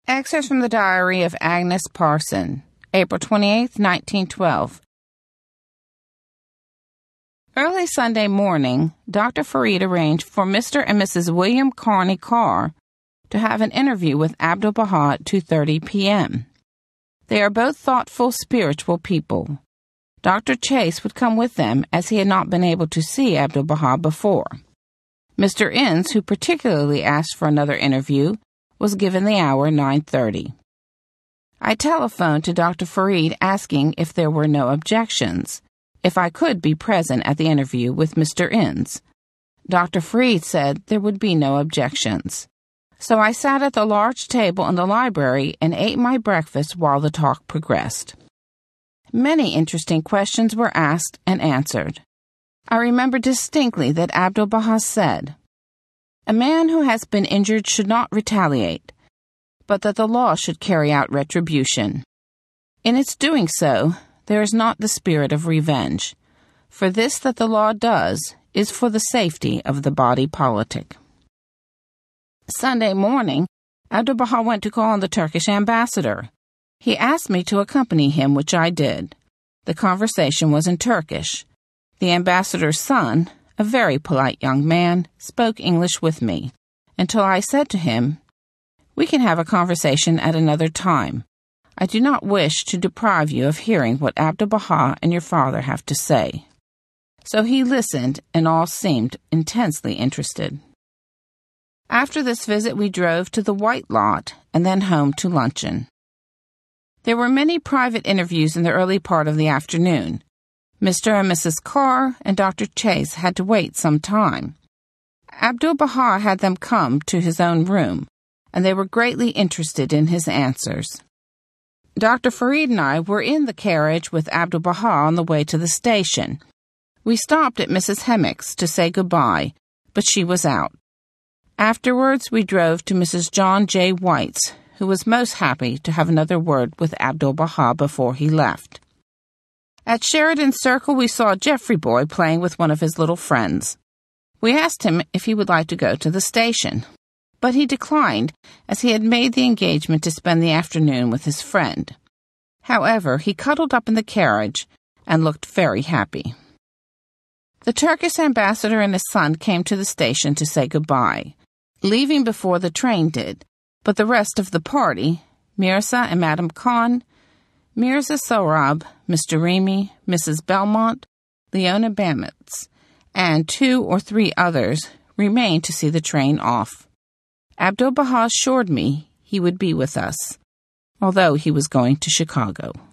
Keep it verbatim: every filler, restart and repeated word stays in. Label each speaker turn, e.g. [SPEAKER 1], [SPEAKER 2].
[SPEAKER 1] Excerpts from the Diary of Agnes Parson, April twenty-eighth, nineteen twelve. Early Sunday morning, Doctor Farid arranged for Mister and Missus William Carney Carr to have an interview with Abdu'l-Baha at two thirty p.m. They are both thoughtful, spiritual people. Doctor Chase would come with them as he had not been able to see Abdu'l-Baha before. Mister Innes, who particularly asked for another interview, was given the hour nine thirty. I telephoned to Doctor Farid asking if there were no objections, if I could be present at the interview with Mister Innes. Doctor Farid said there would be no objections. So I sat at the large table in the library and ate my breakfast while the talk progressed. Many interesting questions were asked and answered. I remember distinctly that Abdu'l-Baha said, "A man who has been injured should not retaliate, but that the law should carry out retribution. In its doing so, there is not the spirit of revenge, for this that the law does is for the safety of the body politic." Sunday morning, Abdu'l-Baha went to call on the Turkish ambassador. He asked me to accompany him, which I did. The conversation was in Turkish. The ambassador's son, a very polite young man, spoke English with me, until I said to him, "We can have a conversation at another time. I do not wish to deprive you of hearing what Abdu'l-Baha and your father have to say." So he listened, and all seemed intensely interested. After this visit, we drove to the White Lot and then home to luncheon. There were many private interviews in the early part of the afternoon. Mister and Missus Carr and Doctor Chase had to wait some time. Abdu'l-Baha had them come to his own room, and they were greatly interested in his answers. Doctor Farid and I were in the carriage with Abdu'l-Baha on the way to the station. We stopped at Missus Hemmick's to say goodbye, but she was out. Afterwards, we drove to Missus John J. White's, who was most happy to have another word with Abdu'l-Baha before he left. At Sheridan Circle, we saw Jeffrey Boy playing with one of his little friends. We asked him if he would like to go to the station, but he declined, as he had made the engagement to spend the afternoon with his friend. However, he cuddled up in the carriage and looked very happy. The Turkish ambassador and his son came to the station to say goodbye, leaving before the train did, but the rest of the party, Mirza and Madame Khan, Mirza Sohrab, Mister Remy, Missus Belmont, Leona Bamitz, and two or three others remained to see the train off. Abdu'l-Baha assured me he would be with us, although he was going to Chicago.